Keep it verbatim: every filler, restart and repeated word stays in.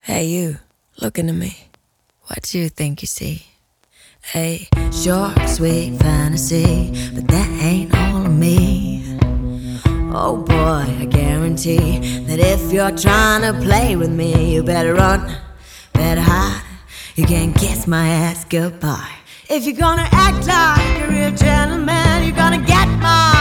Hey, you, looking at me. What do you think you see? A short, sweet fantasy, but that ain't all of me. Oh boy, I guarantee that if you're trying to play with me, you better run, better hide. You can't kiss my ass goodbye. If you're gonna act like a real gentleman, you're gonna get my